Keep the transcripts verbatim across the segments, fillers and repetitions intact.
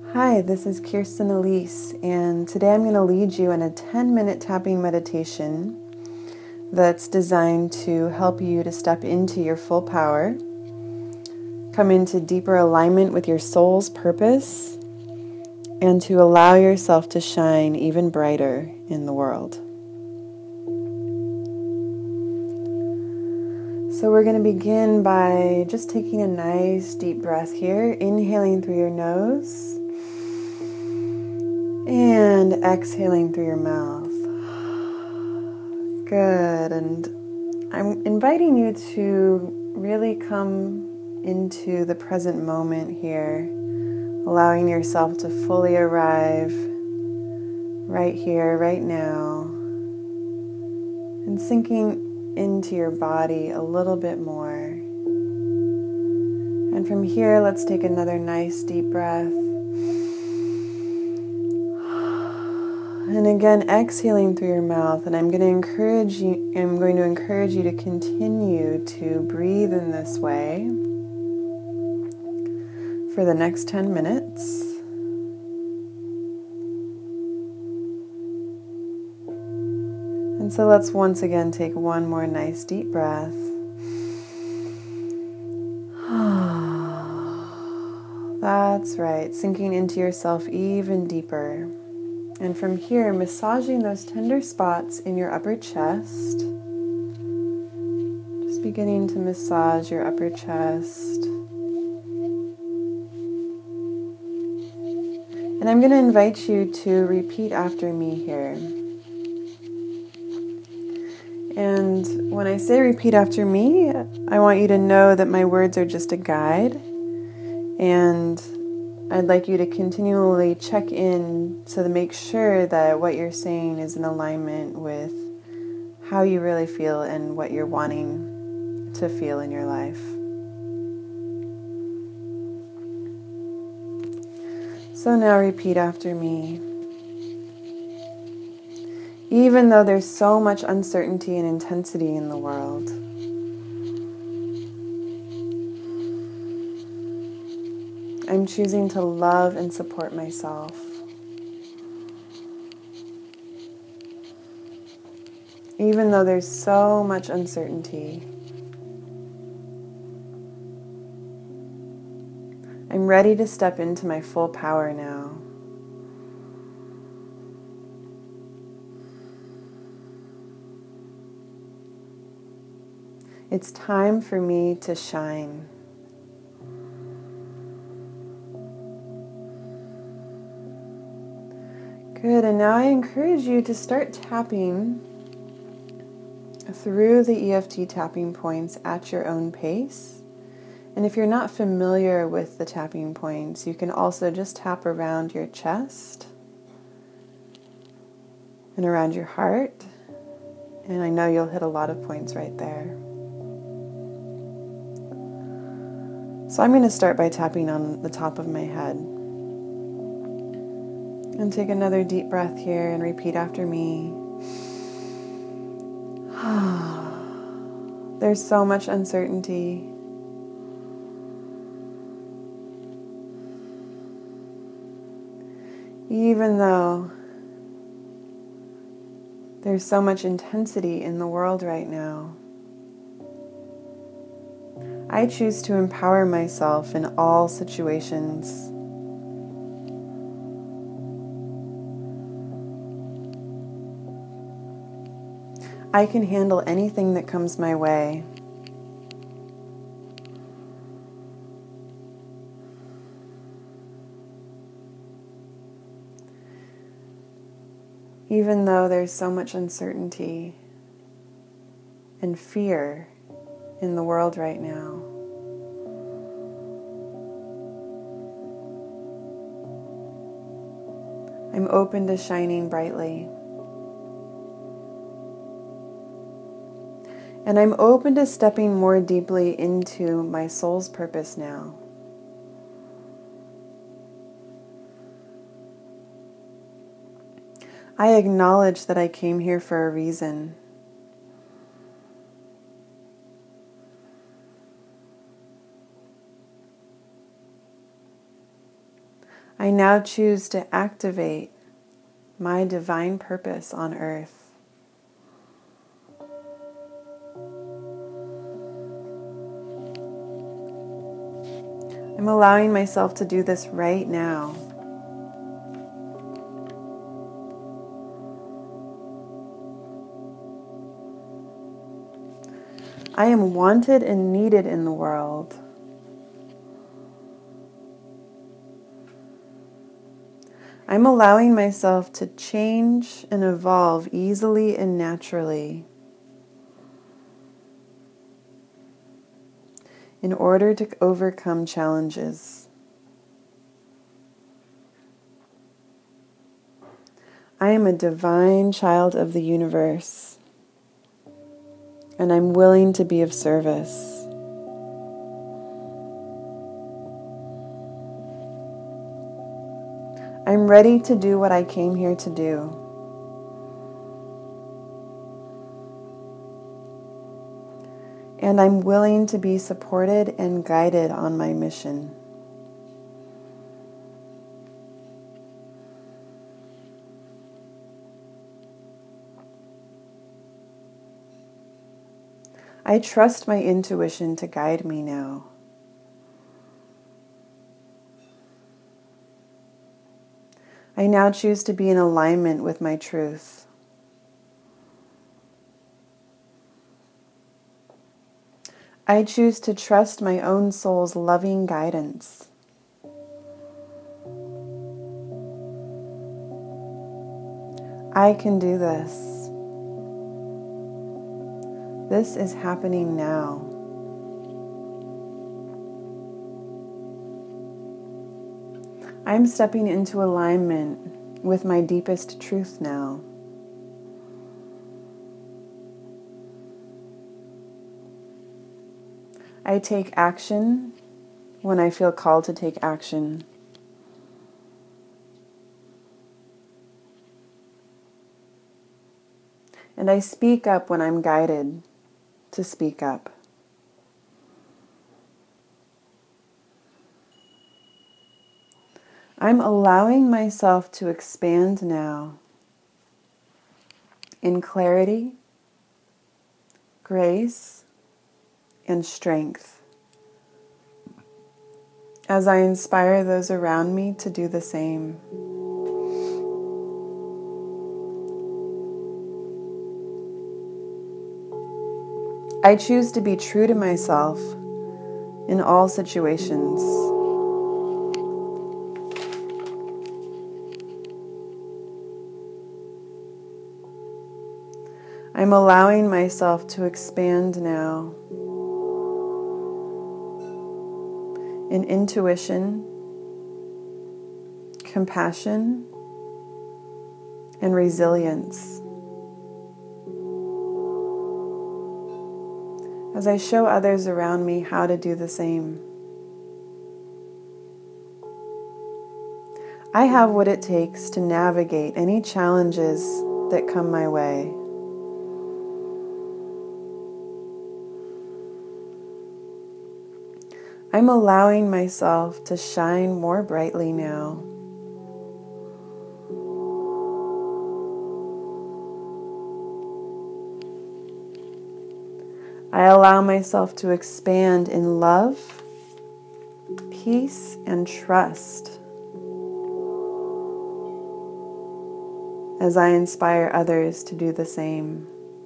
Hi, this is Kirsten Elise, and today I'm going to lead you in a ten minute tapping meditation that's designed to help you to step into your full power, come into deeper alignment with your soul's purpose, and to allow yourself to shine even brighter in the world. So we're going to begin by just taking a nice deep breath here, inhaling through your nose and exhaling through your mouth. Good. And I'm inviting you to really come into the present moment here, allowing yourself to fully arrive right here, right now, and sinking into your body a little bit more. And from here, let's take another nice deep breath. And again, exhaling through your mouth. And I'm going to encourage you, I'm going to encourage you to continue to breathe in this way for the next ten minutes. And so let's once again take one more nice deep breath. That's right, sinking into yourself even deeper. And from here, massaging those tender spots in your upper chest. Just beginning to massage your upper chest. And I'm going to invite you to repeat after me here. And when I say repeat after me, I want you to know that my words are just a guide. And I'd like you to continually check in so to make sure that what you're saying is in alignment with how you really feel and what you're wanting to feel in your life. So now repeat after me. Even though there's so much uncertainty and intensity in the world, I'm choosing to love and support myself. Even though there's so much uncertainty, I'm ready to step into my full power now. It's time for me to shine. Good, and now I encourage you to start tapping through the E F T tapping points at your own pace. And if you're not familiar with the tapping points, you can also just tap around your chest and around your heart. And I know you'll hit a lot of points right there. So I'm going to start by tapping on the top of my head. And take another deep breath here and repeat after me. There's so much uncertainty. Even though there's so much intensity in the world right now, I choose to empower myself in all situations. I can handle anything that comes my way. Even though there's so much uncertainty and fear in the world right now, I'm open to shining brightly. And I'm open to stepping more deeply into my soul's purpose now. I acknowledge that I came here for a reason. I now choose to activate my divine purpose on earth. I'm allowing myself to do this right now. I am wanted and needed in the world. I'm allowing myself to change and evolve easily and naturally in order to overcome challenges. I am a divine child of the universe, and I'm willing to be of service. I'm ready to do what I came here to do. And I'm willing to be supported and guided on my mission. I trust my intuition to guide me now. I now choose to be in alignment with my truth. I choose to trust my own soul's loving guidance. I can do this. This is happening now. I'm stepping into alignment with my deepest truth now. I take action when I feel called to take action. And I speak up when I'm guided to speak up. I'm allowing myself to expand now in clarity, grace, and strength as I inspire those around me to do the same. I choose to be true to myself in all situations. I'm allowing myself to expand now in intuition, compassion, and resilience as I show others around me how to do the same. I have what it takes to navigate any challenges that come my way. I'm allowing myself to shine more brightly now. I allow myself to expand in love, peace, and trust as I inspire others to do the same.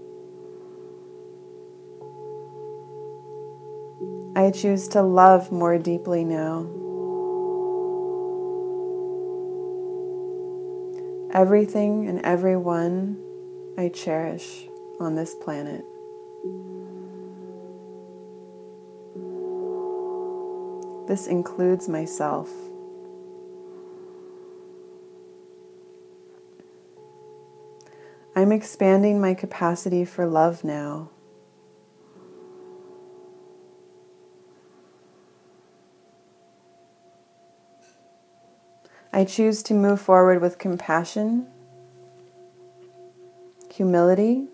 I choose to love more deeply now. Everything and everyone I cherish on this planet. This includes myself. I'm expanding my capacity for love now. I choose to move forward with compassion, humility,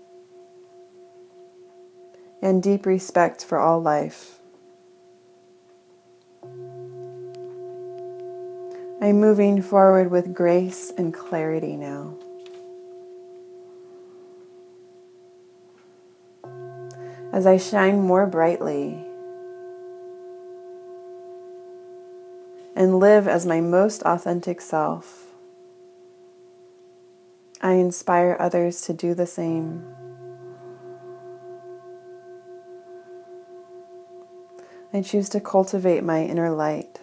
and deep respect for all life. I'm moving forward with grace and clarity now. As I shine more brightly and live as my most authentic self, I inspire others to do the same. I choose to cultivate my inner light.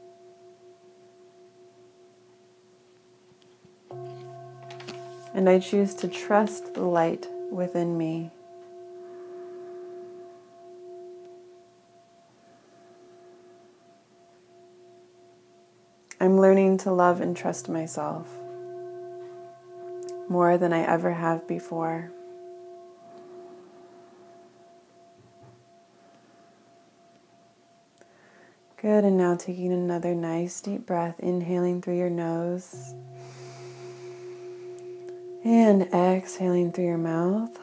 And I choose to trust the light within me. I'm learning to love and trust myself more than I ever have before. Good, and now taking another nice deep breath, inhaling through your nose and exhaling through your mouth.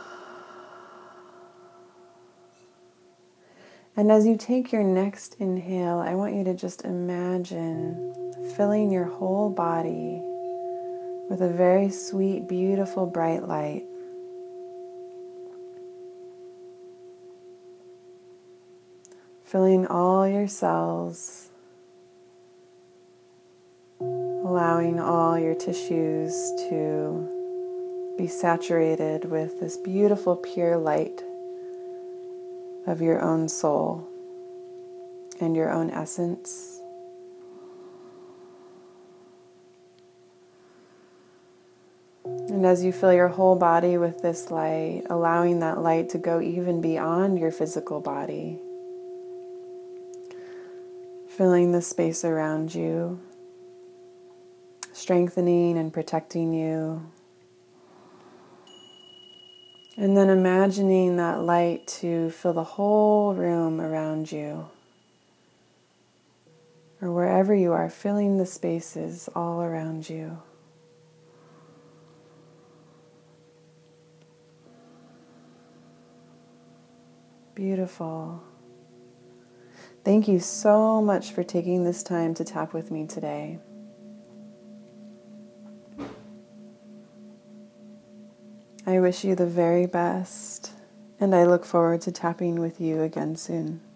And as you take your next inhale, I want you to just imagine filling your whole body with a very sweet, beautiful, bright light. Filling all your cells, allowing all your tissues to be saturated with this beautiful, pure light of your own soul and your own essence. And as you fill your whole body with this light, allowing that light to go even beyond your physical body, filling the space around you, strengthening and protecting you. And then imagining that light to fill the whole room around you, or wherever you are, filling the spaces all around you. Beautiful. Thank you so much for taking this time to tap with me today. I wish you the very best, and I look forward to tapping with you again soon.